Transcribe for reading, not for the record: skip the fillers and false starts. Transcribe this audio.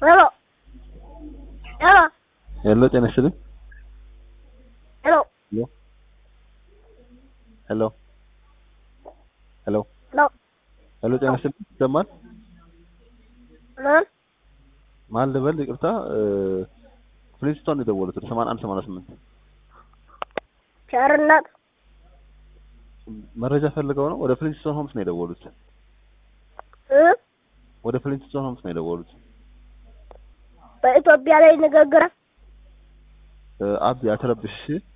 Hello. Hello. Hello, ጤና ይስጥልኝ። Hello. ሄሎ ሄሎ ሄሎ Hello. ሄሎ ጤና ይስጥልኝ። ይሰማል? ማን? ማን ልበል? ይቅርታ ፍሊንስቶን ነው የደወሉት 8188 ቸርነት መረጃ ፈልገው ነው። ወደ ፍሊንስቶን ሆምስ ነው የደወሉት። ወደ ፍሊንስቶን ሆምስ ነው የደወሉት። በኢትዮጵያ ላይ ንግግር አብ ያተረብሽ